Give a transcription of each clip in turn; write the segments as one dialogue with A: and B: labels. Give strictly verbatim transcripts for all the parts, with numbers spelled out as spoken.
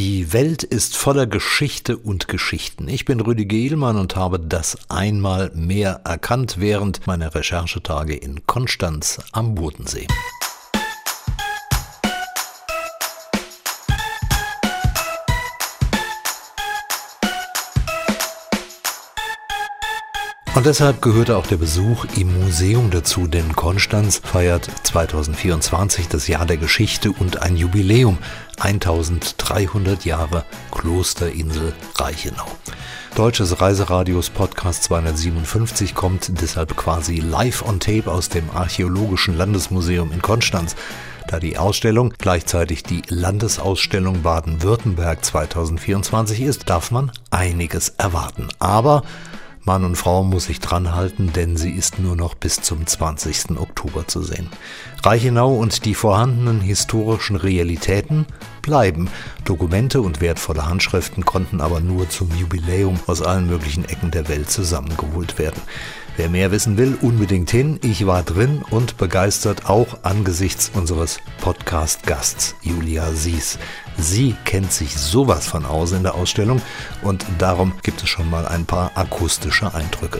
A: Die Welt ist voller Geschichte und Geschichten. Ich bin Rüdi Gehlmann und habe das einmal mehr erkannt während meiner Recherchetage in Konstanz am Bodensee. Und deshalb gehörte auch der Besuch im Museum dazu, denn Konstanz feiert zweitausendvierundzwanzig das Jahr der Geschichte und ein Jubiläum, eintausenddreihundert Jahre Klosterinsel Reichenau. Deutsches Reiseradios Podcast zweihundertsiebenundfünfzig kommt deshalb quasi live on tape aus dem Archäologischen Landesmuseum in Konstanz. Da die Ausstellung gleichzeitig die Landesausstellung Baden-Württemberg zweitausendvierundzwanzig ist, darf man einiges erwarten. Aber Mann und Frau muss sich dran halten, denn sie ist nur noch bis zum zwanzigsten Oktober zu sehen. Reichenau und die vorhandenen historischen Realitäten bleiben. Dokumente und wertvolle Handschriften konnten aber nur zum Jubiläum aus allen möglichen Ecken der Welt zusammengeholt werden. Wer mehr wissen will, unbedingt hin. Ich war drin und begeistert, auch angesichts unseres Podcast-Gasts Julia Sies. Sie kennt sich sowas von aus in der Ausstellung und darum gibt es schon mal ein paar akustische Eindrücke.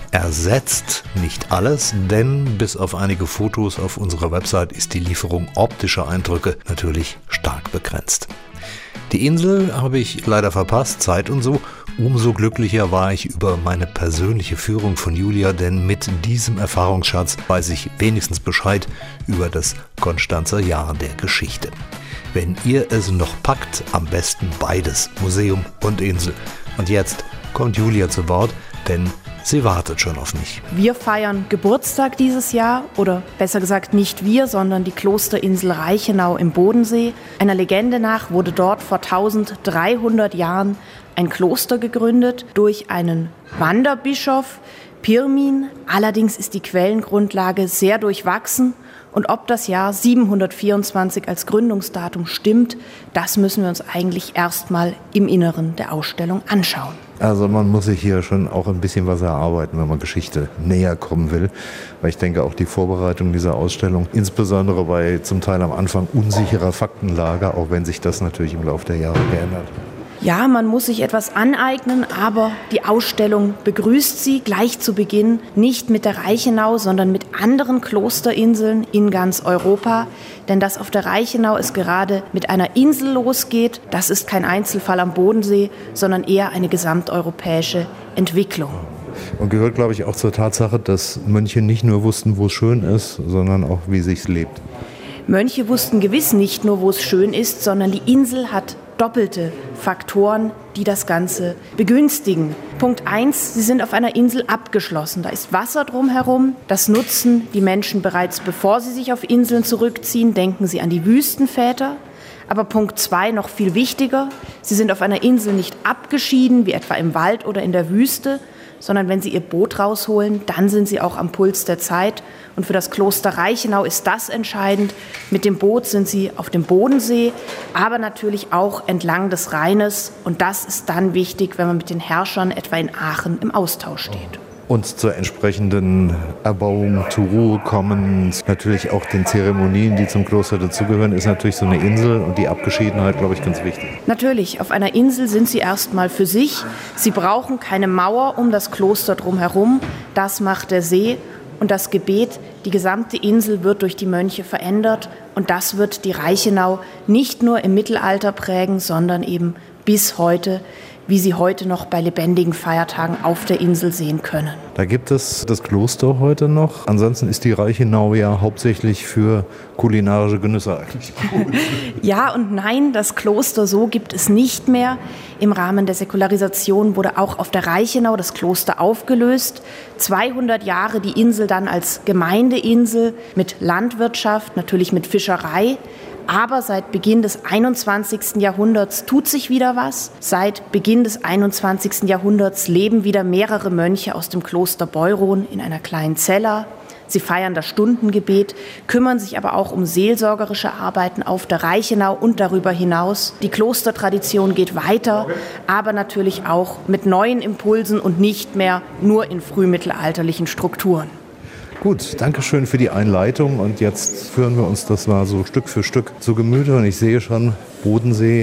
A: Ersetzt nicht alles, denn bis auf einige Fotos auf unserer Website ist die Lieferung optischer Eindrücke natürlich stark begrenzt. Die Insel habe ich leider verpasst, Zeit und so. Umso glücklicher war ich über meine persönliche Führung von Julia, denn mit diesem Erfahrungsschatz weiß ich wenigstens Bescheid über das Konstanzer Jahr der Geschichte. Wenn ihr es noch packt, am besten beides, Museum und Insel. Und jetzt kommt Julia zu Wort, denn sie wartet schon auf mich.
B: Wir feiern Geburtstag dieses Jahr, oder besser gesagt nicht wir, sondern die Klosterinsel Reichenau im Bodensee. Einer Legende nach wurde dort vor dreizehnhundert Jahren ein Kloster gegründet durch einen Wanderbischof, Pirmin. Allerdings ist die Quellengrundlage sehr durchwachsen. Und ob das Jahr siebenhundertvierundzwanzig als Gründungsdatum stimmt, das müssen wir uns eigentlich erstmal im Inneren der Ausstellung anschauen.
C: Also man muss sich hier schon auch ein bisschen was erarbeiten, wenn man Geschichte näher kommen will. Weil ich denke, auch die Vorbereitung dieser Ausstellung, insbesondere bei zum Teil am Anfang unsicherer Faktenlage, auch wenn sich das natürlich im Laufe der Jahre geändert.
B: Ja, man muss sich etwas aneignen, aber die Ausstellung begrüßt Sie gleich zu Beginn nicht mit der Reichenau, sondern mit anderen Klosterinseln in ganz Europa. Denn dass auf der Reichenau es gerade mit einer Insel losgeht, das ist kein Einzelfall am Bodensee, sondern eher eine gesamteuropäische Entwicklung.
C: Und gehört, glaube ich, auch zur Tatsache, dass Mönche nicht nur wussten, wo es schön ist, sondern auch, wie es sich lebt.
B: Mönche wussten gewiss nicht nur, wo es schön ist, sondern die Insel hat doppelte Faktoren, die das Ganze begünstigen. Punkt eins, sie sind auf einer Insel abgeschlossen. Da ist Wasser drumherum. Das nutzen die Menschen bereits, bevor sie sich auf Inseln zurückziehen. Denken Sie an die Wüstenväter. Aber Punkt zwei, noch viel wichtiger, sie sind auf einer Insel nicht abgeschieden, wie etwa im Wald oder in der Wüste, sondern wenn sie ihr Boot rausholen, dann sind sie auch am Puls der Zeit. Und für das Kloster Reichenau ist das entscheidend. Mit dem Boot sind sie auf dem Bodensee, aber natürlich auch entlang des Rheines. Und das ist dann wichtig, wenn man mit den Herrschern etwa in Aachen im Austausch steht.
C: Und zur entsprechenden Erbauung, zur Ruhe kommen, natürlich auch den Zeremonien, die zum Kloster dazugehören, ist natürlich so eine Insel und die Abgeschiedenheit, glaube ich, ganz wichtig.
B: Natürlich, auf einer Insel sind sie erstmal für sich. Sie brauchen keine Mauer um das Kloster drumherum. Das macht der See und das Gebet. Die gesamte Insel wird durch die Mönche verändert und das wird die Reichenau nicht nur im Mittelalter prägen, sondern eben bis heute, wie Sie heute noch bei lebendigen Feiertagen auf der Insel sehen können.
C: Da gibt es das Kloster heute noch. Ansonsten ist die Reichenau ja hauptsächlich für kulinarische Genüsse eigentlich gut.
B: Ja und nein, das Kloster so gibt es nicht mehr. Im Rahmen der Säkularisation wurde auch auf der Reichenau das Kloster aufgelöst. zweihundert Jahre die Insel dann als Gemeindeinsel mit Landwirtschaft, natürlich mit Fischerei. Aber seit Beginn des einundzwanzigsten Jahrhunderts tut sich wieder was. Seit Beginn des einundzwanzigsten Jahrhunderts leben wieder mehrere Mönche aus dem Kloster Beuron in einer kleinen Cella. Sie feiern das Stundengebet, kümmern sich aber auch um seelsorgerische Arbeiten auf der Reichenau und darüber hinaus. Die Klostertradition geht weiter, aber natürlich auch mit neuen Impulsen und nicht mehr nur in frühmittelalterlichen Strukturen.
C: Gut, danke schön für die Einleitung und jetzt führen wir uns das mal so Stück für Stück zu Gemüte und ich sehe schon Bodensee,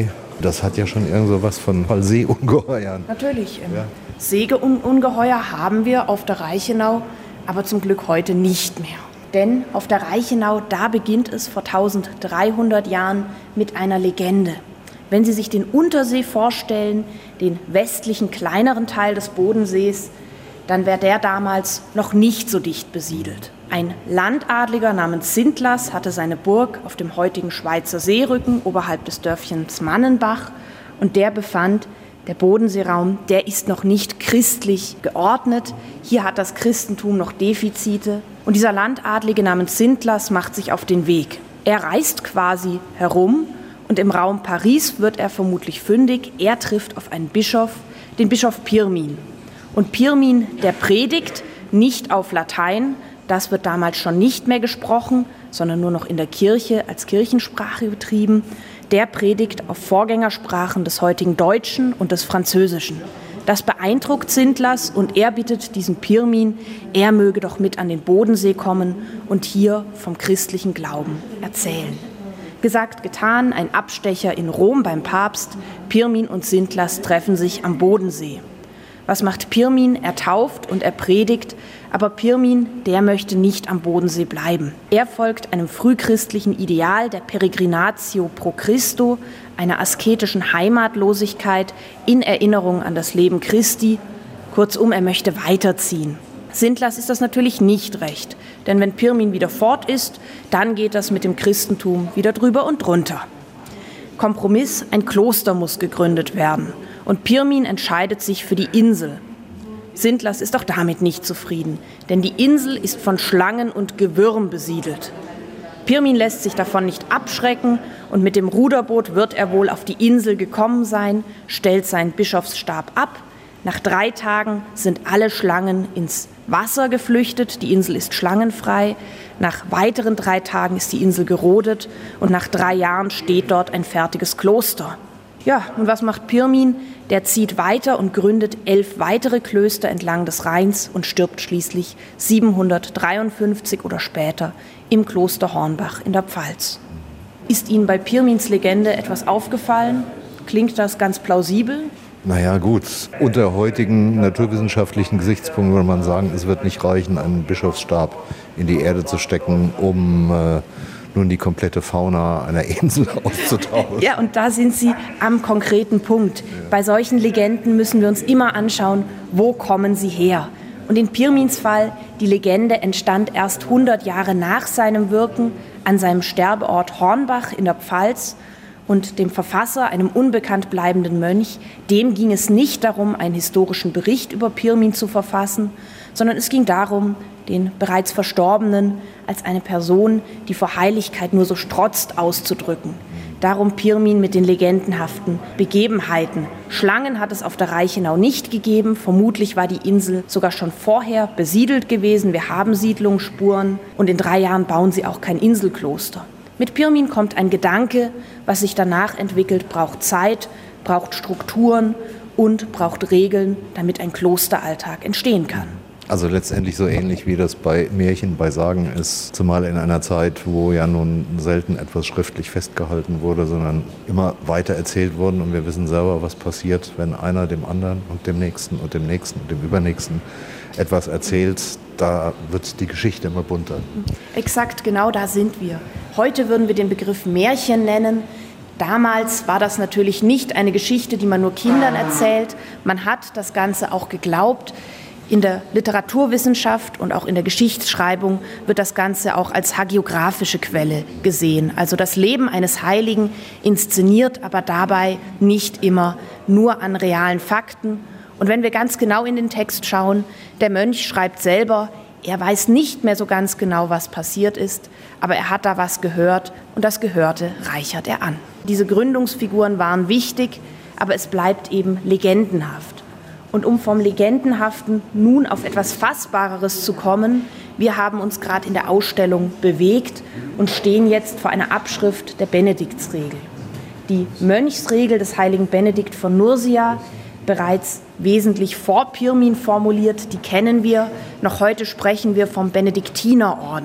C: Das hat ja schon irgend so was von Seeungeheuern.
B: Natürlich.
C: Ja.
B: Seeungeheuer haben wir auf der Reichenau, aber zum Glück heute nicht mehr. Denn auf der Reichenau, da beginnt es vor dreizehnhundert Jahren mit einer Legende. Wenn Sie sich den Untersee vorstellen, den westlichen, kleineren Teil des Bodensees, dann wäre der damals noch nicht so dicht besiedelt. Ein Landadliger namens Sintlas hatte seine Burg auf dem heutigen Schweizer Seerücken oberhalb des Dörfchens Mannenbach und der befand, der Bodenseeraum, der ist noch nicht christlich geordnet. Hier hat das Christentum noch Defizite. Und dieser Landadlige namens Sintlas macht sich auf den Weg. Er reist quasi herum und im Raum Paris wird er vermutlich fündig. Er trifft auf einen Bischof, den Bischof Pirmin. Und Pirmin, der predigt nicht auf Latein, das wird damals schon nicht mehr gesprochen, sondern nur noch in der Kirche als Kirchensprache betrieben. Der predigt auf Vorgängersprachen des heutigen Deutschen und des Französischen. Das beeindruckt Sintlas und er bittet diesen Pirmin, er möge doch mit an den Bodensee kommen und hier vom christlichen Glauben erzählen. Gesagt, getan, ein Abstecher in Rom beim Papst. Pirmin und Sintlas treffen sich am Bodensee. Was macht Pirmin? Er tauft und er predigt, aber Pirmin, der möchte nicht am Bodensee bleiben. Er folgt einem frühchristlichen Ideal der Peregrinatio pro Christo, einer asketischen Heimatlosigkeit in Erinnerung an das Leben Christi. Kurzum, er möchte weiterziehen. Sintlas ist das natürlich nicht recht, denn wenn Pirmin wieder fort ist, dann geht das mit dem Christentum wieder drüber und drunter. Kompromiss, ein Kloster muss gegründet werden. Und Pirmin entscheidet sich für die Insel. Sintlas ist auch damit nicht zufrieden, denn die Insel ist von Schlangen und Gewürm besiedelt. Pirmin lässt sich davon nicht abschrecken und mit dem Ruderboot wird er wohl auf die Insel gekommen sein, stellt seinen Bischofsstab ab. Nach drei Tagen sind alle Schlangen ins Wasser geflüchtet, die Insel ist schlangenfrei. Nach weiteren drei Tagen ist die Insel gerodet und nach drei Jahren steht dort ein fertiges Kloster. Ja, und was macht Pirmin? Der zieht weiter und gründet elf weitere Klöster entlang des Rheins und stirbt schließlich siebenhundertdreiundfünfzig oder später im Kloster Hornbach in der Pfalz. Ist Ihnen bei Pirmins Legende etwas aufgefallen? Klingt das ganz plausibel?
C: Naja gut, unter heutigen naturwissenschaftlichen Gesichtspunkten würde man sagen, es wird nicht reichen, einen Bischofsstab in die Erde zu stecken, um äh, nun die komplette Fauna einer Insel auszutauschen.
B: Ja, und da sind Sie am konkreten Punkt. Ja. Bei solchen Legenden müssen wir uns immer anschauen, wo kommen sie her? Und in Pirmins Fall, die Legende entstand erst hundert Jahre nach seinem Wirken an seinem Sterbeort Hornbach in der Pfalz. Und dem Verfasser, einem unbekannt bleibenden Mönch, dem ging es nicht darum, einen historischen Bericht über Pirmin zu verfassen, sondern es ging darum, den bereits Verstorbenen als eine Person, die vor Heiligkeit nur so strotzt, auszudrücken. Darum Pirmin mit den legendenhaften Begebenheiten. Schlangen hat es auf der Reichenau nicht gegeben. Vermutlich war die Insel sogar schon vorher besiedelt gewesen. Wir haben Siedlungsspuren und in drei Jahren bauen sie auch kein Inselkloster. Mit Pirmin kommt ein Gedanke, was sich danach entwickelt, braucht Zeit, braucht Strukturen und braucht Regeln, damit ein Klosteralltag entstehen kann.
C: Also letztendlich so ähnlich wie das bei Märchen, bei Sagen ist, zumal in einer Zeit, wo ja nun selten etwas schriftlich festgehalten wurde, sondern immer weiter erzählt wurden und wir wissen selber, was passiert, wenn einer dem anderen und dem Nächsten und dem Nächsten und dem Übernächsten etwas erzählt, da wird die Geschichte immer bunter.
B: Exakt, genau da sind wir. Heute würden wir den Begriff Märchen nennen. Damals war das natürlich nicht eine Geschichte, die man nur Kindern erzählt. Man hat das Ganze auch geglaubt. In der Literaturwissenschaft und auch in der Geschichtsschreibung wird das Ganze auch als hagiographische Quelle gesehen. Also das Leben eines Heiligen inszeniert, aber dabei nicht immer nur an realen Fakten. Und wenn wir ganz genau in den Text schauen, der Mönch schreibt selber, er weiß nicht mehr so ganz genau, was passiert ist, aber er hat da was gehört und das Gehörte reichert er an. Diese Gründungsfiguren waren wichtig, aber es bleibt eben legendenhaft. Und um vom Legendenhaften nun auf etwas Fassbareres zu kommen, wir haben uns gerade in der Ausstellung bewegt und stehen jetzt vor einer Abschrift der Benediktsregel. Die Mönchsregel des heiligen Benedikt von Nursia, bereits wesentlich vor Pirmin formuliert, die kennen wir. Noch heute sprechen wir vom Benediktinerorden.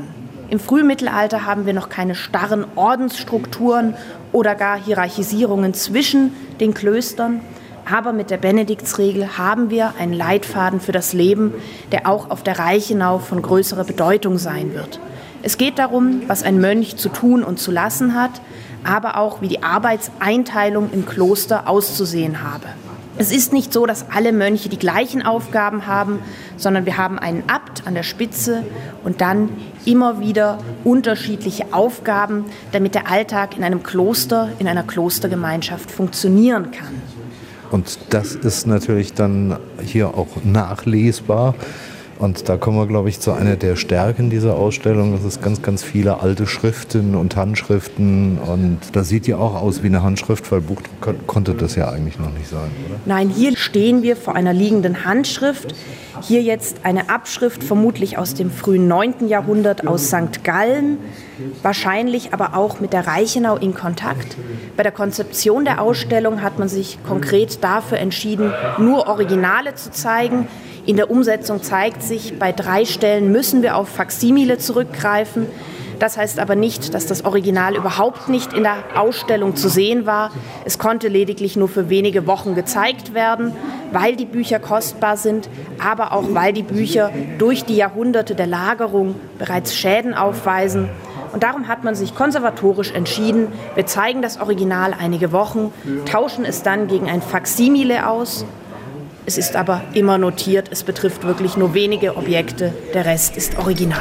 B: Im Frühmittelalter haben wir noch keine starren Ordensstrukturen oder gar Hierarchisierungen zwischen den Klöstern. Aber mit der Benediktsregel haben wir einen Leitfaden für das Leben, der auch auf der Reichenau von größerer Bedeutung sein wird. Es geht darum, was ein Mönch zu tun und zu lassen hat, aber auch, wie die Arbeitseinteilung im Kloster auszusehen habe. Es ist nicht so, dass alle Mönche die gleichen Aufgaben haben, sondern wir haben einen Abt an der Spitze und dann immer wieder unterschiedliche Aufgaben, damit der Alltag in einem Kloster, in einer Klostergemeinschaft funktionieren kann.
C: Und das ist natürlich dann hier auch nachlesbar. Und da kommen wir, glaube ich, zu einer der Stärken dieser Ausstellung. Das ist ganz, ganz viele alte Schriften und Handschriften. Und das sieht ja auch aus wie eine Handschrift, weil Buch konnte das ja eigentlich noch nicht sein, oder?
B: Nein, hier stehen wir vor einer liegenden Handschrift. Hier jetzt eine Abschrift, vermutlich aus dem frühen neunten Jahrhundert aus Sankt Gallen, wahrscheinlich aber auch mit der Reichenau in Kontakt. Bei der Konzeption der Ausstellung hat man sich konkret dafür entschieden, nur Originale zu zeigen. In der Umsetzung zeigt sich, bei drei Stellen müssen wir auf Faksimile zurückgreifen. Das heißt aber nicht, dass das Original überhaupt nicht in der Ausstellung zu sehen war. Es konnte lediglich nur für wenige Wochen gezeigt werden, weil die Bücher kostbar sind, aber auch weil die Bücher durch die Jahrhunderte der Lagerung bereits Schäden aufweisen. Und darum hat man sich konservatorisch entschieden, wir zeigen das Original einige Wochen, tauschen es dann gegen ein Faksimile aus. Es ist aber immer notiert, es betrifft wirklich nur wenige Objekte, der Rest ist original.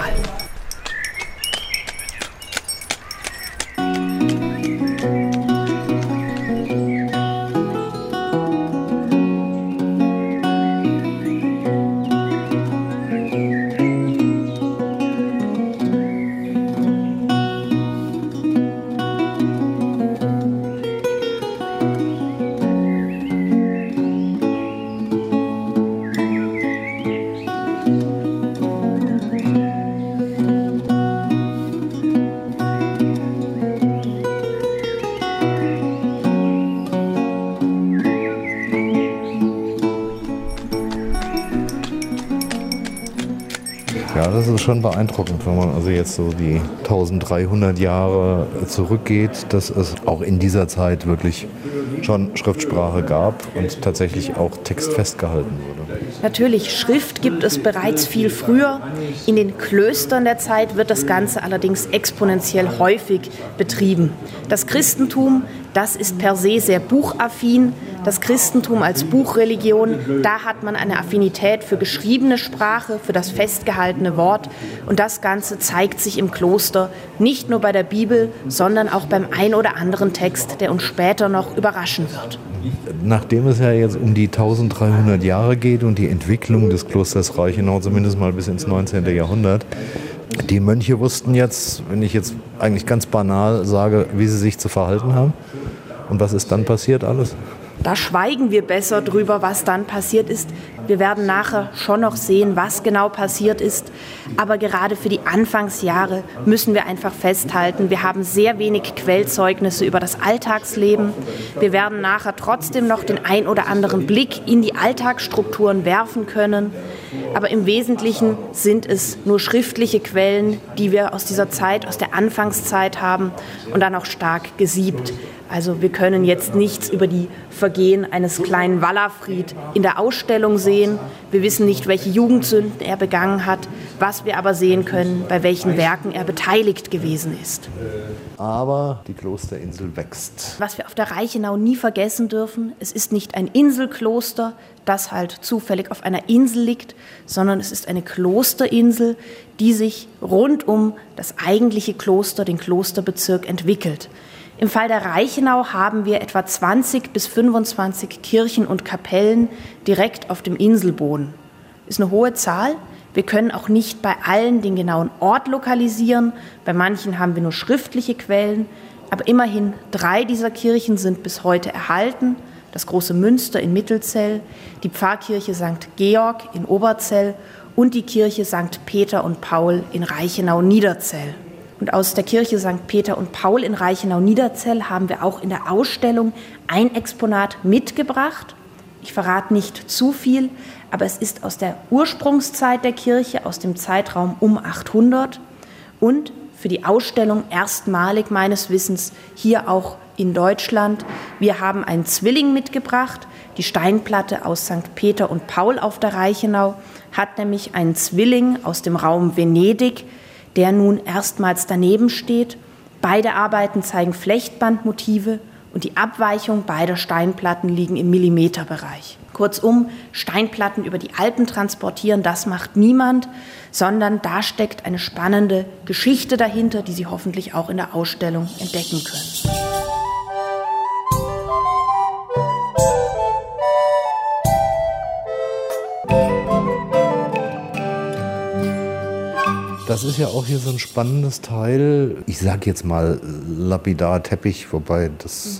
C: Ja, das ist schon beeindruckend, wenn man also jetzt so die dreizehnhundert Jahre zurückgeht, dass es auch in dieser Zeit wirklich schon Schriftsprache gab und tatsächlich auch Text festgehalten wurde.
B: Natürlich, Schrift gibt es bereits viel früher. In den Klöstern der Zeit wird das Ganze allerdings exponentiell häufig betrieben. Das Christentum, das ist per se sehr buchaffin. Das Christentum als Buchreligion, da hat man eine Affinität für geschriebene Sprache, für das festgehaltene Wort. Und das Ganze zeigt sich im Kloster nicht nur bei der Bibel, sondern auch beim ein oder anderen Text, der uns später noch überraschen wird.
C: Nachdem es ja jetzt um die dreizehnhundert Jahre geht und die Entwicklung des Klosters Reichenau, zumindest mal bis ins neunzehnten Jahrhundert, die Mönche wussten jetzt, wenn ich jetzt eigentlich ganz banal sage, wie sie sich zu verhalten haben. Und was ist dann passiert alles?
B: Da schweigen wir besser drüber, was dann passiert ist. Wir werden nachher schon noch sehen, was genau passiert ist. Aber gerade für die Anfangsjahre müssen wir einfach festhalten, wir haben sehr wenig Quellzeugnisse über das Alltagsleben. Wir werden nachher trotzdem noch den ein oder anderen Blick in die Alltagsstrukturen werfen können. Aber im Wesentlichen sind es nur schriftliche Quellen, die wir aus dieser Zeit, aus der Anfangszeit haben und dann auch stark gesiebt. Also wir können jetzt nichts über die Vergehen eines kleinen Wallafried in der Ausstellung sehen. Wir wissen nicht, welche Jugendsünden er begangen hat, was wir aber sehen können, bei welchen Werken er beteiligt gewesen ist.
C: Aber die Klosterinsel wächst.
B: Was wir auf der Reichenau nie vergessen dürfen, es ist nicht ein Inselkloster, das halt zufällig auf einer Insel liegt, sondern es ist eine Klosterinsel, die sich rund um das eigentliche Kloster, den Klosterbezirk, entwickelt. Im Fall der Reichenau haben wir etwa zwanzig bis fünfundzwanzig Kirchen und Kapellen direkt auf dem Inselboden. Ist eine hohe Zahl. Wir können auch nicht bei allen den genauen Ort lokalisieren. Bei manchen haben wir nur schriftliche Quellen. Aber immerhin drei dieser Kirchen sind bis heute erhalten. Das große Münster in Mittelzell, die Pfarrkirche Sankt Georg in Oberzell und die Kirche Sankt Peter und Paul in Reichenau-Niederzell. Und aus der Kirche Sankt Peter und Paul in Reichenau-Niederzell haben wir auch in der Ausstellung ein Exponat mitgebracht. Ich verrate nicht zu viel, aber es ist aus der Ursprungszeit der Kirche, aus dem Zeitraum um achthundert. Und für die Ausstellung erstmalig meines Wissens hier auch in Deutschland. Wir haben einen Zwilling mitgebracht. Die Steinplatte aus Sankt Peter und Paul auf der Reichenau hat nämlich einen Zwilling aus dem Raum Venedig, der nun erstmals daneben steht. Beide Arbeiten zeigen Flechtbandmotive und die Abweichung beider Steinplatten liegen im Millimeterbereich. Kurzum, Steinplatten über die Alpen transportieren, das macht niemand, sondern da steckt eine spannende Geschichte dahinter, die Sie hoffentlich auch in der Ausstellung entdecken können.
C: Das ist ja auch hier so ein spannendes Teil. Ich sage jetzt mal lapidar Teppich, wobei das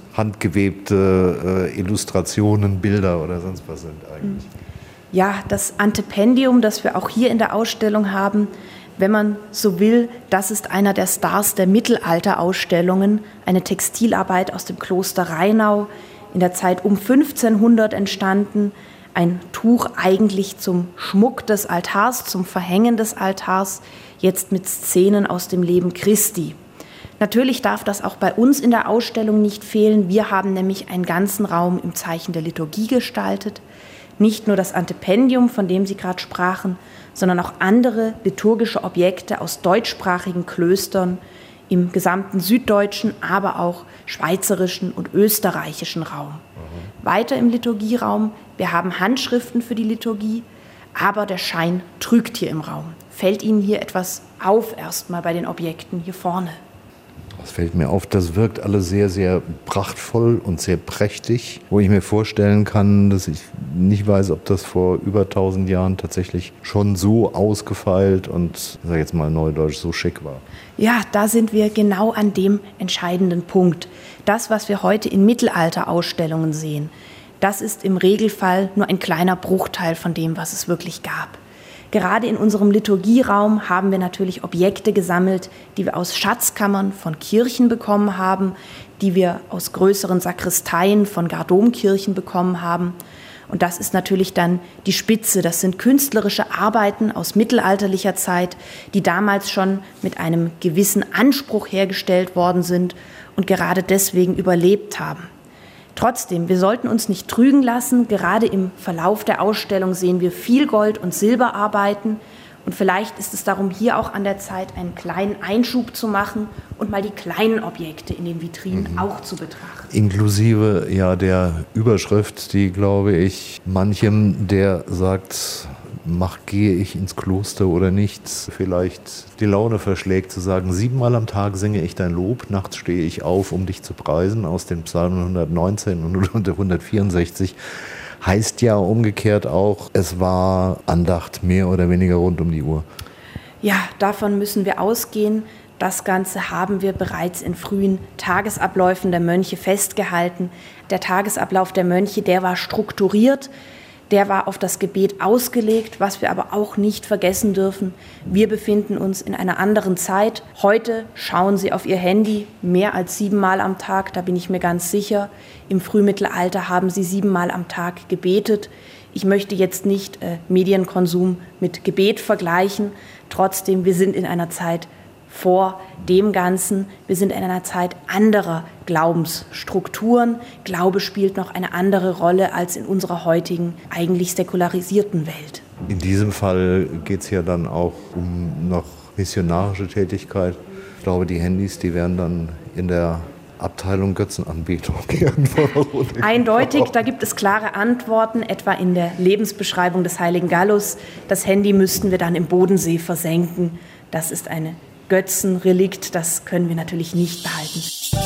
C: handgewebte äh, Illustrationen, Bilder oder sonst was sind eigentlich.
B: Ja, das Antependium, das wir auch hier in der Ausstellung haben, wenn man so will, das ist einer der Stars der Mittelalterausstellungen, eine Textilarbeit aus dem Kloster Rheinau, in der Zeit um fünfzehnhundert entstanden. Ein Tuch eigentlich zum Schmuck des Altars, zum Verhängen des Altars, jetzt mit Szenen aus dem Leben Christi. Natürlich darf das auch bei uns in der Ausstellung nicht fehlen. Wir haben nämlich einen ganzen Raum im Zeichen der Liturgie gestaltet. Nicht nur das Antependium, von dem Sie gerade sprachen, sondern auch andere liturgische Objekte aus deutschsprachigen Klöstern im gesamten süddeutschen, aber auch schweizerischen und österreichischen Raum. Mhm. Weiter im Liturgieraum, wir haben Handschriften für die Liturgie, aber der Schein trügt hier im Raum. Fällt Ihnen hier etwas auf erstmal bei den Objekten hier vorne?
C: Das fällt mir auf, das wirkt alles sehr, sehr prachtvoll und sehr prächtig, wo ich mir vorstellen kann, dass ich nicht weiß, ob das vor über tausend Jahren tatsächlich schon so ausgefeilt und, ich sage jetzt mal neudeutsch, so schick war.
B: Ja, da sind wir genau an dem entscheidenden Punkt. Das, was wir heute in Mittelalterausstellungen sehen, das ist im Regelfall nur ein kleiner Bruchteil von dem, was es wirklich gab. Gerade in unserem Liturgieraum haben wir natürlich Objekte gesammelt, die wir aus Schatzkammern von Kirchen bekommen haben, die wir aus größeren Sakristeien von Gardomkirchen bekommen haben. Und das ist natürlich dann die Spitze. Das sind künstlerische Arbeiten aus mittelalterlicher Zeit, die damals schon mit einem gewissen Anspruch hergestellt worden sind und gerade deswegen überlebt haben. Trotzdem, wir sollten uns nicht trügen lassen. Gerade im Verlauf der Ausstellung sehen wir viel Gold- und Silberarbeiten. Und vielleicht ist es darum hier auch an der Zeit, einen kleinen Einschub zu machen und mal die kleinen Objekte in den Vitrinen mhm. auch zu betrachten.
C: Inklusive ja der Überschrift, die, glaube ich, manchem, der sagt, mach, gehe ich ins Kloster oder nicht, vielleicht die Laune verschlägt zu sagen, siebenmal am Tag singe ich dein Lob, nachts stehe ich auf, um dich zu preisen, aus den Psalmen hundertneunzehn und hundertvierundsechzig, heißt ja umgekehrt auch, es war Andacht mehr oder weniger rund um die Uhr.
B: Ja, davon müssen wir ausgehen. Das Ganze haben wir bereits in frühen Tagesabläufen der Mönche festgehalten. Der Tagesablauf der Mönche, der war strukturiert. Der war auf das Gebet ausgelegt, was wir aber auch nicht vergessen dürfen. Wir befinden uns in einer anderen Zeit. Heute schauen Sie auf Ihr Handy mehr als siebenmal am Tag, da bin ich mir ganz sicher. Im Frühmittelalter haben Sie siebenmal am Tag gebetet. Ich möchte jetzt nicht äh, Medienkonsum mit Gebet vergleichen. Trotzdem, wir sind in einer Zeit vor dem Ganzen. Wir sind in einer Zeit anderer Glaubensstrukturen. Glaube spielt noch eine andere Rolle als in unserer heutigen, eigentlich säkularisierten Welt.
C: In diesem Fall geht es ja dann auch um noch missionarische Tätigkeit. Ich glaube, die Handys, die werden dann in der Abteilung Götzenanbetung irgendwo.
B: Eindeutig, da gibt es klare Antworten, etwa in der Lebensbeschreibung des heiligen Gallus. Das Handy müssten wir dann im Bodensee versenken. Das ist eine Götzenrelikt, das können wir natürlich nicht behalten.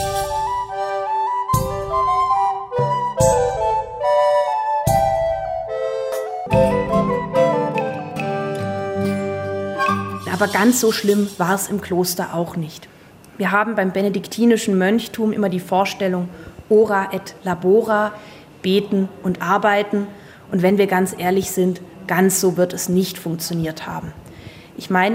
B: Aber ganz so schlimm war es im Kloster auch nicht. Wir haben beim benediktinischen Mönchtum immer die Vorstellung ora et labora, beten und arbeiten. Und wenn wir ganz ehrlich sind, ganz so wird es nicht funktioniert haben. Ich meine,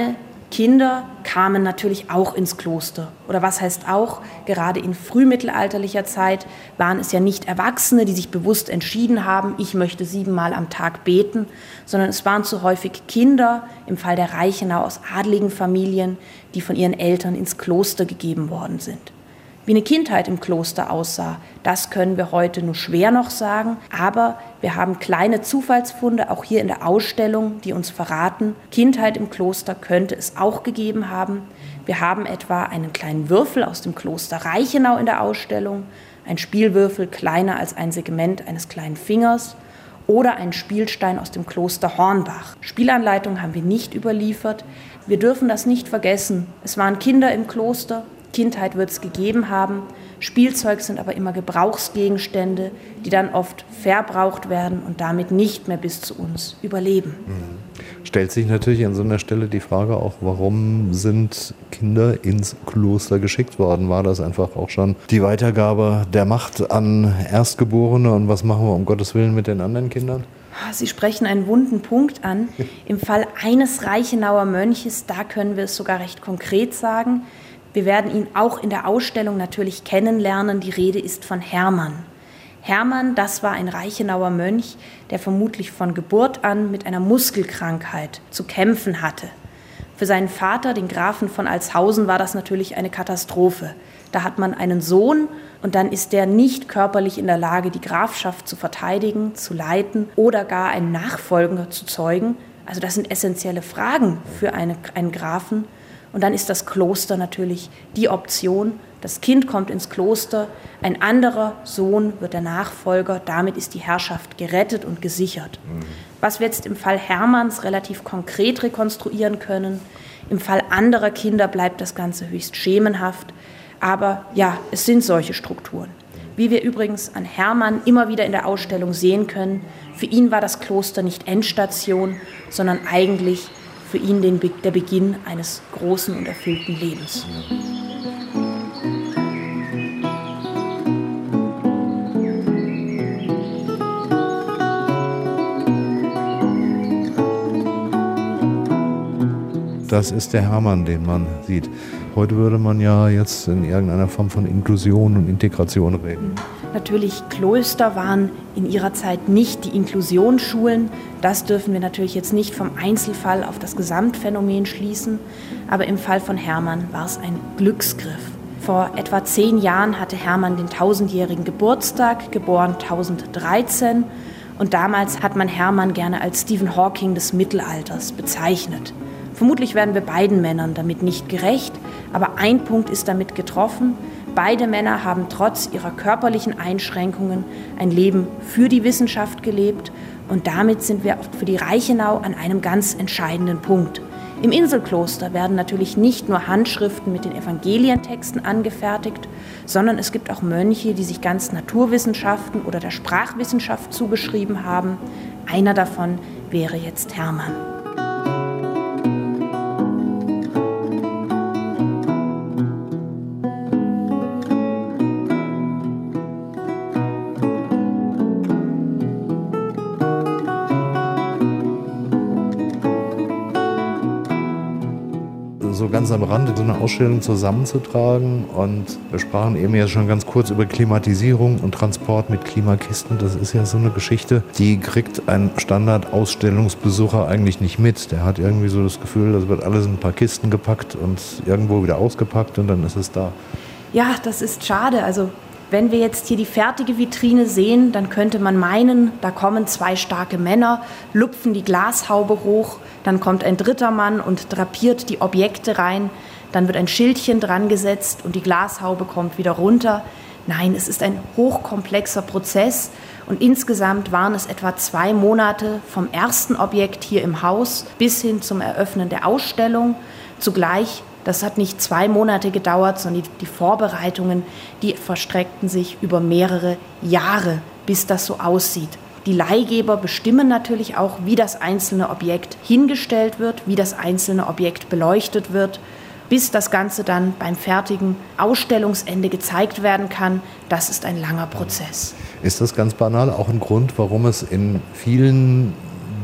B: Kinder kamen natürlich auch ins Kloster. Oder was heißt auch, gerade in frühmittelalterlicher Zeit waren es ja nicht Erwachsene, die sich bewusst entschieden haben, ich möchte siebenmal am Tag beten, sondern es waren zu häufig Kinder, im Fall der Reichenau aus adligen Familien, die von ihren Eltern ins Kloster gegeben worden sind. Wie eine Kindheit im Kloster aussah, das können wir heute nur schwer noch sagen, aber wir haben kleine Zufallsfunde, auch hier in der Ausstellung, die uns verraten, Kindheit im Kloster könnte es auch gegeben haben. Wir haben etwa einen kleinen Würfel aus dem Kloster Reichenau in der Ausstellung, ein Spielwürfel kleiner als ein Segment eines kleinen Fingers oder einen Spielstein aus dem Kloster Hornbach. Spielanleitung haben wir nicht überliefert. Wir dürfen das nicht vergessen. Es waren Kinder im Kloster. Kindheit wird es gegeben haben. Spielzeug sind aber immer Gebrauchsgegenstände, die dann oft verbraucht werden und damit nicht mehr bis zu uns überleben.
C: Stellt sich natürlich an so einer Stelle die Frage auch, warum sind Kinder ins Kloster geschickt worden? War das einfach auch schon die Weitergabe der Macht an Erstgeborene und was machen wir um Gottes Willen mit den anderen Kindern?
B: Sie sprechen einen wunden Punkt an. Im Fall eines Reichenauer Mönches, da können wir es sogar recht konkret sagen. Wir werden ihn auch in der Ausstellung natürlich kennenlernen. Die Rede ist von Hermann. Hermann, das war ein Reichenauer Mönch, der vermutlich von Geburt an mit einer Muskelkrankheit zu kämpfen hatte. Für seinen Vater, den Grafen von Altshausen, war das natürlich eine Katastrophe. Da hat man einen Sohn und dann ist der nicht körperlich in der Lage, die Grafschaft zu verteidigen, zu leiten oder gar einen Nachfolger zu zeugen. Also das sind essentielle Fragen für eine, einen Grafen. Und dann ist das Kloster natürlich die Option. Das Kind kommt ins Kloster, ein anderer Sohn wird der Nachfolger, damit ist die Herrschaft gerettet und gesichert. Mhm. Was wir jetzt im Fall Hermanns relativ konkret rekonstruieren können, im Fall anderer Kinder bleibt das Ganze höchst schemenhaft. Aber ja, es sind solche Strukturen. Wie wir übrigens an Hermann immer wieder in der Ausstellung sehen können, für ihn war das Kloster nicht Endstation, sondern eigentlich für ihn den Be- der Beginn eines großen und erfüllten Lebens.
C: Das ist der Hermann, den man sieht. Heute würde man ja jetzt in irgendeiner Form von Inklusion und Integration reden.
B: Natürlich, Klöster waren in ihrer Zeit nicht die Inklusionsschulen. Das dürfen wir natürlich jetzt nicht vom Einzelfall auf das Gesamtphänomen schließen. Aber im Fall von Hermann war es ein Glücksgriff. Vor etwa zehn Jahren hatte Hermann den tausendjährigen Geburtstag, geboren tausenddreizehn. Und damals hat man Hermann gerne als Stephen Hawking des Mittelalters bezeichnet. Vermutlich werden wir beiden Männern damit nicht gerecht, aber ein Punkt ist damit getroffen. Beide Männer haben trotz ihrer körperlichen Einschränkungen ein Leben für die Wissenschaft gelebt und damit sind wir auch für die Reichenau an einem ganz entscheidenden Punkt. Im Inselkloster werden natürlich nicht nur Handschriften mit den Evangelientexten angefertigt, sondern es gibt auch Mönche, die sich ganz Naturwissenschaften oder der Sprachwissenschaft zugeschrieben haben. Einer davon wäre jetzt Hermann.
C: So ganz am Rande so eine Ausstellung zusammenzutragen und wir sprachen eben ja schon ganz kurz über Klimatisierung und Transport mit Klimakisten. Das ist ja so eine Geschichte, die kriegt ein Standard-Ausstellungsbesucher eigentlich nicht mit. Der hat irgendwie so das Gefühl, das wird alles in ein paar Kisten gepackt und irgendwo wieder ausgepackt und dann ist es da.
B: Ja, das ist schade. Also wenn wir jetzt hier die fertige Vitrine sehen, dann könnte man meinen, da kommen zwei starke Männer, lupfen die Glashaube hoch, dann kommt ein dritter Mann und drapiert die Objekte rein, dann wird ein Schildchen dran gesetzt und die Glashaube kommt wieder runter. Nein, es ist ein hochkomplexer Prozess und insgesamt waren es etwa zwei Monate vom ersten Objekt hier im Haus bis hin zum Eröffnen der Ausstellung. Zugleich, das hat nicht zwei Monate gedauert, sondern die, die Vorbereitungen, die verstreckten sich über mehrere Jahre, bis das so aussieht. Die Leihgeber bestimmen natürlich auch, wie das einzelne Objekt hingestellt wird, wie das einzelne Objekt beleuchtet wird, bis das Ganze dann beim fertigen Ausstellungsende gezeigt werden kann. Das ist ein langer Prozess.
C: Ist das ganz banal auch ein Grund, warum es in vielen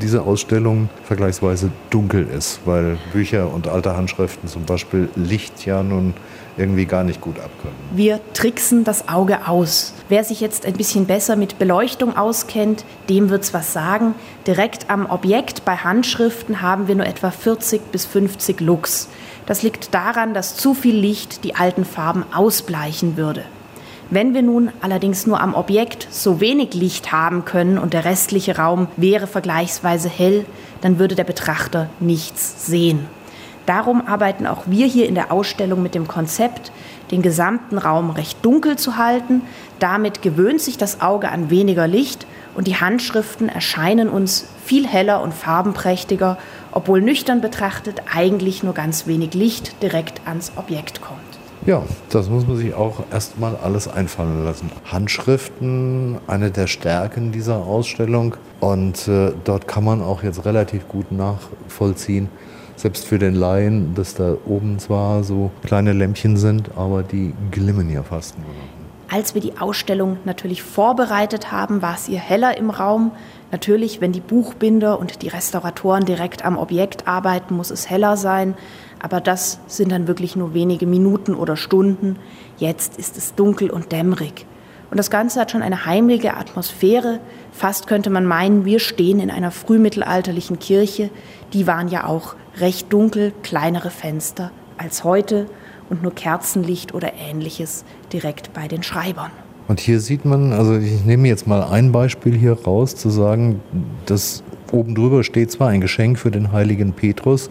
C: diese Ausstellung vergleichsweise dunkel ist, weil Bücher und alte Handschriften zum Beispiel Licht ja nun irgendwie gar nicht gut abkönnen.
B: Wir tricksen das Auge aus. Wer sich jetzt ein bisschen besser mit Beleuchtung auskennt, dem wird's was sagen. Direkt am Objekt bei Handschriften haben wir nur etwa vierzig bis fünfzig Lux. Das liegt daran, dass zu viel Licht die alten Farben ausbleichen würde. Wenn wir nun allerdings nur am Objekt so wenig Licht haben können und der restliche Raum wäre vergleichsweise hell, dann würde der Betrachter nichts sehen. Darum arbeiten auch wir hier in der Ausstellung mit dem Konzept, den gesamten Raum recht dunkel zu halten. Damit gewöhnt sich das Auge an weniger Licht und die Handschriften erscheinen uns viel heller und farbenprächtiger, obwohl nüchtern betrachtet eigentlich nur ganz wenig Licht direkt ans Objekt kommt.
C: Ja, das muss man sich auch erstmal alles einfallen lassen. Handschriften, eine der Stärken dieser Ausstellung, und äh, dort kann man auch jetzt relativ gut nachvollziehen, selbst für den Laien, dass da oben zwar so kleine Lämpchen sind, aber die glimmen ja fast nur noch.
B: Als wir die Ausstellung natürlich vorbereitet haben, war es ihr heller im Raum. Natürlich, wenn die Buchbinder und die Restauratoren direkt am Objekt arbeiten, muss es heller sein. Aber das sind dann wirklich nur wenige Minuten oder Stunden. Jetzt ist es dunkel und dämmerig. Und das Ganze hat schon eine heimliche Atmosphäre. Fast könnte man meinen, wir stehen in einer frühmittelalterlichen Kirche. Die waren ja auch recht dunkel, kleinere Fenster als heute und nur Kerzenlicht oder Ähnliches direkt bei den Schreibern.
C: Und hier sieht man, also ich nehme jetzt mal ein Beispiel hier raus, zu sagen, dass oben drüber steht zwar ein Geschenk für den heiligen Petrus,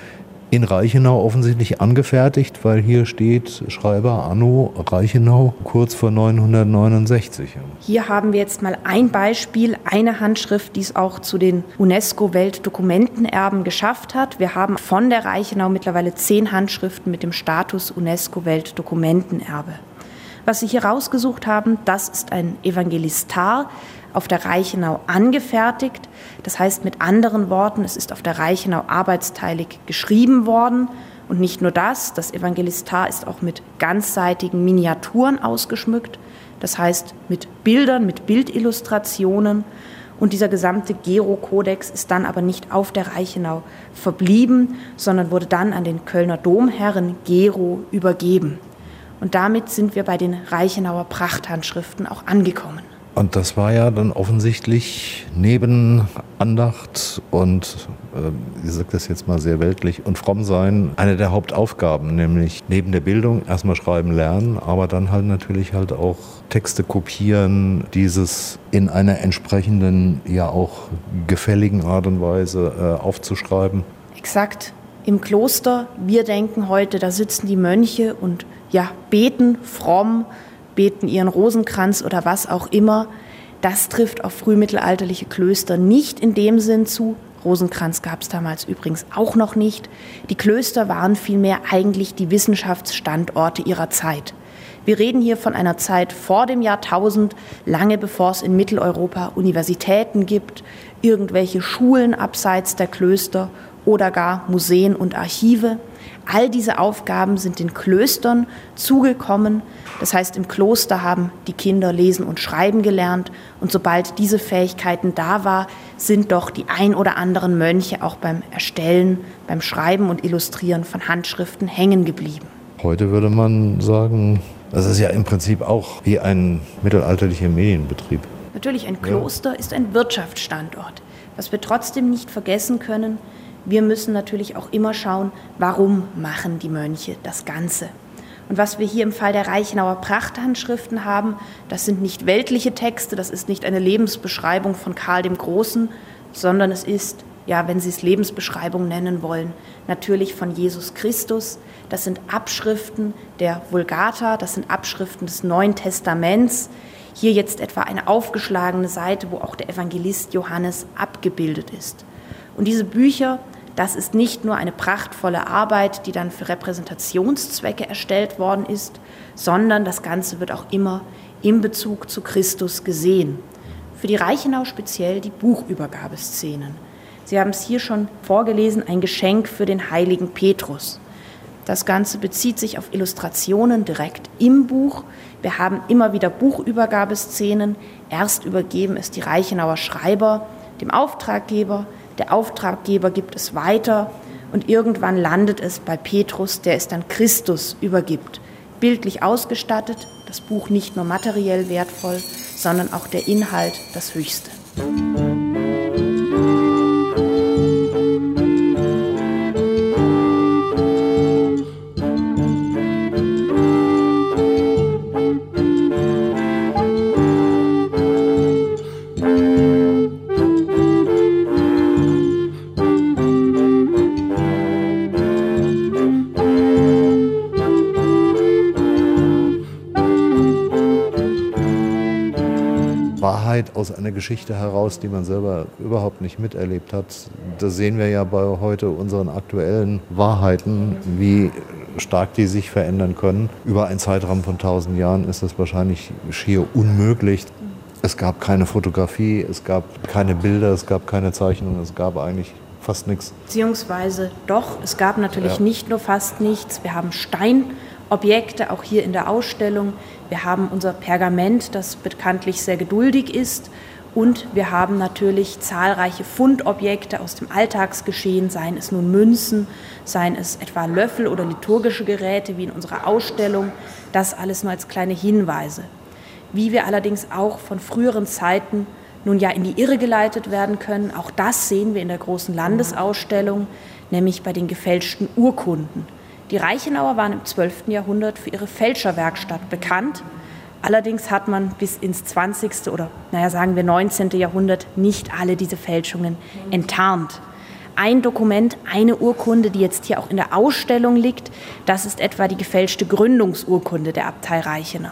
C: in Reichenau offensichtlich angefertigt, weil hier steht Schreiber Anno Reichenau kurz vor neunhundertneunundsechzig.
B: Hier haben wir jetzt mal ein Beispiel, eine Handschrift, die es auch zu den UNESCO-Weltdokumentenerben geschafft hat. Wir haben von der Reichenau mittlerweile zehn Handschriften mit dem Status UNESCO-Weltdokumentenerbe. Was Sie hier rausgesucht haben, das ist ein Evangelistar, auf der Reichenau angefertigt. Das heißt mit anderen Worten, es ist auf der Reichenau arbeitsteilig geschrieben worden. Und nicht nur das, das Evangelistar ist auch mit ganzseitigen Miniaturen ausgeschmückt. Das heißt mit Bildern, mit Bildillustrationen. Und dieser gesamte Gero-Kodex ist dann aber nicht auf der Reichenau verblieben, sondern wurde dann an den Kölner Domherren Gero übergeben. Und damit sind wir bei den Reichenauer Prachthandschriften auch angekommen.
C: Und das war ja dann offensichtlich neben Andacht und, äh, ich sage das jetzt mal sehr weltlich, und Frommsein eine der Hauptaufgaben, nämlich neben der Bildung erstmal schreiben lernen, aber dann halt natürlich halt auch Texte kopieren, dieses in einer entsprechenden, ja auch gefälligen Art und Weise äh, aufzuschreiben.
B: Exakt. Im Kloster, wir denken heute, da sitzen die Mönche und ja, beten fromm, beten ihren Rosenkranz oder was auch immer. Das trifft auf frühmittelalterliche Klöster nicht in dem Sinn zu. Rosenkranz gab es damals übrigens auch noch nicht. Die Klöster waren vielmehr eigentlich die Wissenschaftsstandorte ihrer Zeit. Wir reden hier von einer Zeit vor dem Jahrtausend, lange bevor es in Mitteleuropa Universitäten gibt, irgendwelche Schulen abseits der Klöster oder gar Museen und Archive. All diese Aufgaben sind den Klöstern zugekommen. Das heißt, im Kloster haben die Kinder lesen und schreiben gelernt. Und sobald diese Fähigkeiten da war, sind doch die ein oder anderen Mönche auch beim Erstellen, beim Schreiben und Illustrieren von Handschriften hängen geblieben.
C: Heute würde man sagen, das ist ja im Prinzip auch wie ein mittelalterlicher Medienbetrieb.
B: Natürlich, ein Kloster ja. ist ein Wirtschaftsstandort. Was wir trotzdem nicht vergessen können, wir müssen natürlich auch immer schauen, warum machen die Mönche das Ganze. Und was wir hier im Fall der Reichenauer Prachthandschriften haben, das sind nicht weltliche Texte, das ist nicht eine Lebensbeschreibung von Karl dem Großen, sondern es ist, ja, wenn Sie es Lebensbeschreibung nennen wollen, natürlich von Jesus Christus. Das sind Abschriften der Vulgata, das sind Abschriften des Neuen Testaments. Hier jetzt etwa eine aufgeschlagene Seite, wo auch der Evangelist Johannes abgebildet ist. Und diese Bücher, das ist nicht nur eine prachtvolle Arbeit, die dann für Repräsentationszwecke erstellt worden ist, sondern das Ganze wird auch immer in Bezug zu Christus gesehen. Für die Reichenau speziell die Buchübergabeszenen. Sie haben es hier schon vorgelesen, ein Geschenk für den heiligen Petrus. Das Ganze bezieht sich auf Illustrationen direkt im Buch. Wir haben immer wieder Buchübergabeszenen. Erst übergeben es die Reichenauer Schreiber, dem Auftraggeber, der Auftraggeber gibt es weiter und irgendwann landet es bei Petrus, der es dann Christus übergibt. Bildlich ausgestattet, das Buch nicht nur materiell wertvoll, sondern auch der Inhalt das Höchste.
C: Wahrheit aus einer Geschichte heraus, die man selber überhaupt nicht miterlebt hat. Das sehen wir ja bei heute unseren aktuellen Wahrheiten, wie stark die sich verändern können. Über einen Zeitraum von tausend Jahren ist das wahrscheinlich schier unmöglich. Es gab keine Fotografie, es gab keine Bilder, es gab keine Zeichnungen, es gab eigentlich fast nichts.
B: Beziehungsweise doch, es gab natürlich ja. nicht nur fast nichts. Wir haben Steinobjekte, auch hier in der Ausstellung. Wir haben unser Pergament, das bekanntlich sehr geduldig ist. Und wir haben natürlich zahlreiche Fundobjekte aus dem Alltagsgeschehen, seien es nun Münzen, seien es etwa Löffel oder liturgische Geräte wie in unserer Ausstellung. Das alles nur als kleine Hinweise. Wie wir allerdings auch von früheren Zeiten nun ja in die Irre geleitet werden können, auch das sehen wir in der großen Landesausstellung, nämlich bei den gefälschten Urkunden. Die Reichenauer waren im zwölften Jahrhundert für ihre Fälscherwerkstatt bekannt. Allerdings hat man bis ins zwanzigste oder naja, sagen wir neunzehnten Jahrhundert nicht alle diese Fälschungen enttarnt. Ein Dokument, eine Urkunde, die jetzt hier auch in der Ausstellung liegt, das ist etwa die gefälschte Gründungsurkunde der Abtei Reichenau.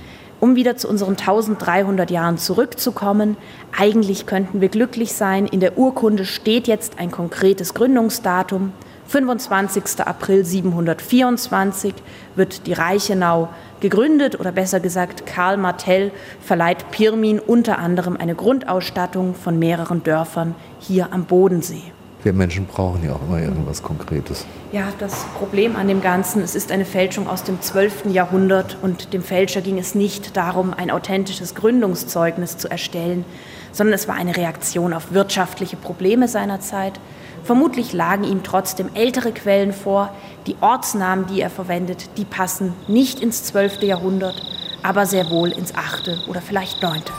B: Um wieder zu unseren dreizehnhundert Jahren zurückzukommen, eigentlich könnten wir glücklich sein, in der Urkunde steht jetzt ein konkretes Gründungsdatum. fünfundzwanzigsten April siebenhundertvierundzwanzig wird die Reichenau gegründet oder besser gesagt Karl Martell verleiht Pirmin unter anderem eine Grundausstattung von mehreren Dörfern hier am Bodensee.
C: Wir Menschen brauchen ja auch immer irgendwas Konkretes.
B: Ja, das Problem an dem Ganzen, es ist eine Fälschung aus dem zwölften Jahrhundert und dem Fälscher ging es nicht darum, ein authentisches Gründungszeugnis zu erstellen, sondern es war eine Reaktion auf wirtschaftliche Probleme seiner Zeit. Vermutlich lagen ihm trotzdem ältere Quellen vor. Die Ortsnamen, die er verwendet, die passen nicht ins zwölfte Jahrhundert, aber sehr wohl ins achte oder vielleicht neunte.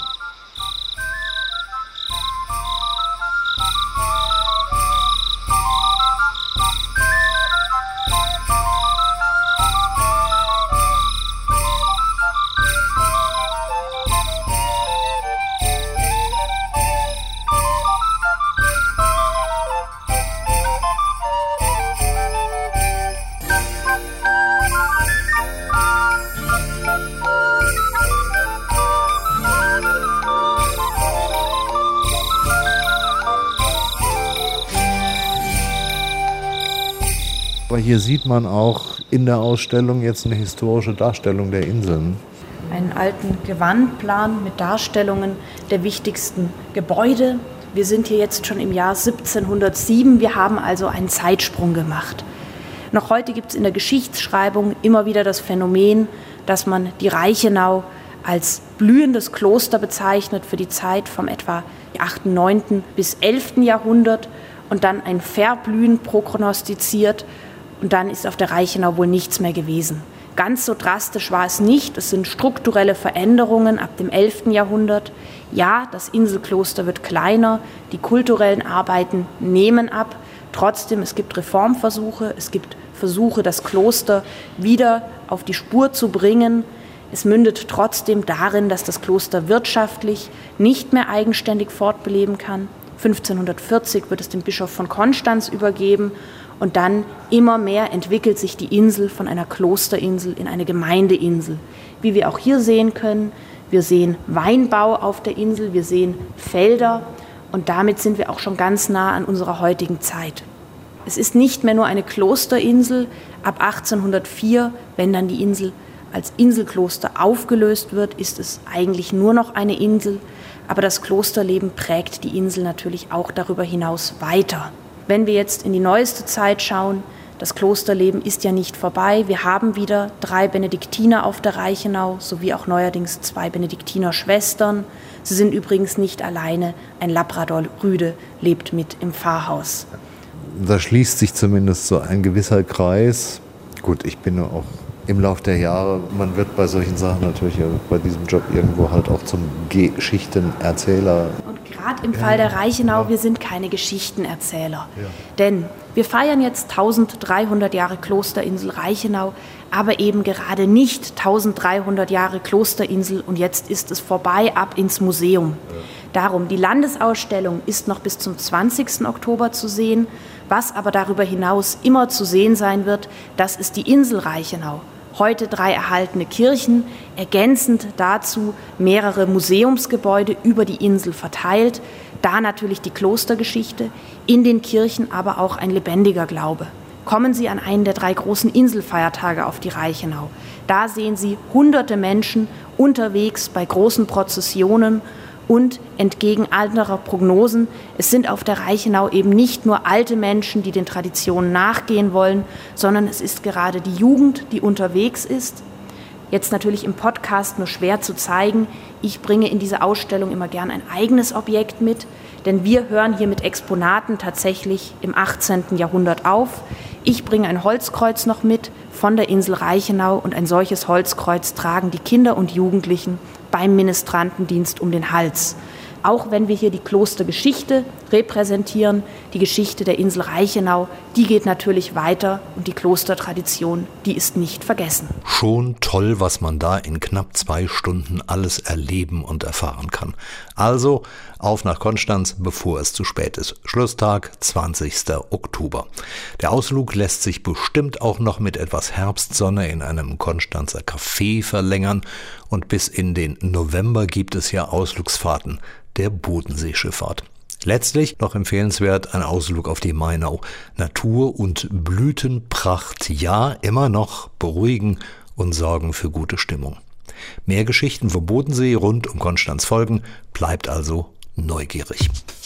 C: Aber hier sieht man auch in der Ausstellung jetzt eine historische Darstellung der Inseln.
B: Einen alten Gewandplan mit Darstellungen der wichtigsten Gebäude. Wir sind hier jetzt schon im Jahr siebzehnhundertsieben. Wir haben also einen Zeitsprung gemacht. Noch heute gibt es in der Geschichtsschreibung immer wieder das Phänomen, dass man die Reichenau als blühendes Kloster bezeichnet für die Zeit vom etwa achten, neunten bis elften Jahrhundert und dann ein Verblühen prognostiziert. Und dann ist auf der Reichenau wohl nichts mehr gewesen. Ganz so drastisch war es nicht. Es sind strukturelle Veränderungen ab dem elften Jahrhundert. Ja, das Inselkloster wird kleiner, die kulturellen Arbeiten nehmen ab. Trotzdem, es gibt Reformversuche, es gibt Versuche, das Kloster wieder auf die Spur zu bringen. Es mündet trotzdem darin, dass das Kloster wirtschaftlich nicht mehr eigenständig fortbeleben kann. fünfzehnhundertvierzig wird es dem Bischof von Konstanz übergeben. Und dann immer mehr entwickelt sich die Insel von einer Klosterinsel in eine Gemeindeinsel. Wie wir auch hier sehen können, wir sehen Weinbau auf der Insel, wir sehen Felder und damit sind wir auch schon ganz nah an unserer heutigen Zeit. Es ist nicht mehr nur eine Klosterinsel. Ab achtzehnhundertvier, wenn dann die Insel als Inselkloster aufgelöst wird, ist es eigentlich nur noch eine Insel. Aber das Klosterleben prägt die Insel natürlich auch darüber hinaus weiter. Wenn wir jetzt in die neueste Zeit schauen, Das Klosterleben ist ja nicht vorbei. Wir haben wieder drei Benediktiner auf der Reichenau, sowie auch neuerdings zwei Benediktiner-Schwestern. Sie sind übrigens nicht alleine. Ein Labrador-Rüde lebt mit im Pfarrhaus.
C: Da schließt sich zumindest so ein gewisser Kreis. Gut, ich bin auch im Laufe der Jahre, man wird bei solchen Sachen natürlich bei diesem Job irgendwo halt auch zum Geschichtenerzähler.
B: Und gerade im Fall der Reichenau, wir sind keine Geschichtenerzähler. Ja. Denn wir feiern jetzt dreizehnhundert Jahre Klosterinsel Reichenau, aber eben gerade nicht dreizehnhundert Jahre Klosterinsel und jetzt ist es vorbei, ab ins Museum. Ja. Darum, die Landesausstellung ist noch bis zum zwanzigsten Oktober zu sehen. Was aber darüber hinaus immer zu sehen sein wird, das ist die Insel Reichenau. Heute drei erhaltene Kirchen, ergänzend dazu mehrere Museumsgebäude über die Insel verteilt. Da natürlich die Klostergeschichte, in den Kirchen aber auch ein lebendiger Glaube. Kommen Sie an einen der drei großen Inselfeiertage auf die Reichenau. Da sehen Sie hunderte Menschen unterwegs bei großen Prozessionen. Und entgegen anderer Prognosen, es sind auf der Reichenau eben nicht nur alte Menschen, die den Traditionen nachgehen wollen, sondern es ist gerade die Jugend, die unterwegs ist. Jetzt natürlich im Podcast nur schwer zu zeigen. Ich bringe in diese Ausstellung immer gern ein eigenes Objekt mit, denn wir hören hier mit Exponaten tatsächlich im achtzehnten Jahrhundert auf. Ich bringe ein Holzkreuz noch mit von der Insel Reichenau und ein solches Holzkreuz tragen die Kinder und Jugendlichen beim Ministrantendienst um den Hals. Auch wenn wir hier die Klostergeschichte repräsentieren, die Geschichte der Insel Reichenau, die geht natürlich weiter und die Klostertradition, die ist nicht vergessen.
A: Schon toll, was man da in knapp zwei Stunden alles erleben und erfahren kann. Also auf nach Konstanz, bevor es zu spät ist. Schlusstag zwanzigsten Oktober. Der Ausflug lässt sich bestimmt auch noch mit etwas Herbstsonne in einem Konstanzer Café verlängern und bis in den November gibt es ja Ausflugsfahrten der Bodenseeschifffahrt. Letztlich noch empfehlenswert ein Ausflug auf die Mainau. Natur und Blütenpracht, ja, immer noch beruhigen und sorgen für gute Stimmung. Mehr Geschichten vom Bodensee rund um Konstanz folgen, bleibt also neugierig.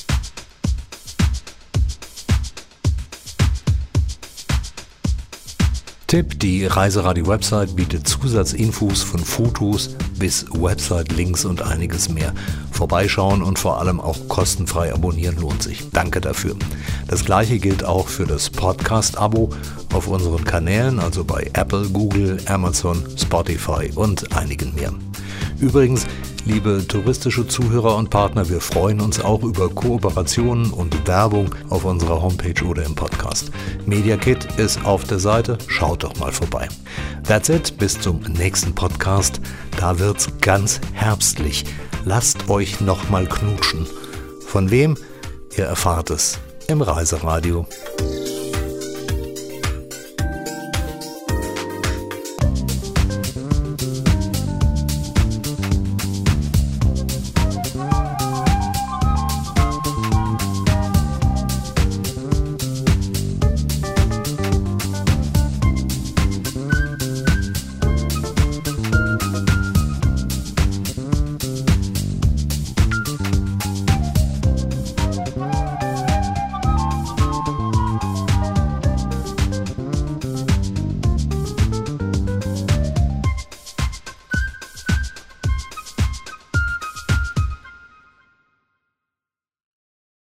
A: Tipp, die Reiseradio-Website bietet Zusatzinfos von Fotos bis Website-Links und einiges mehr. Vorbeischauen und vor allem auch kostenfrei abonnieren lohnt sich. Danke dafür. Das gleiche gilt auch für das Podcast-Abo auf unseren Kanälen, also bei Apple, Google, Amazon, Spotify und einigen mehr. Übrigens, liebe touristische Zuhörer und Partner, wir freuen uns auch über Kooperationen und Werbung auf unserer Homepage oder im Podcast. MediaKit ist auf der Seite, schaut doch mal vorbei. That's it, bis zum nächsten Podcast. Da wird's ganz herbstlich. Lasst euch noch mal knutschen. Von wem? Ihr erfahrt es im Reiseradio.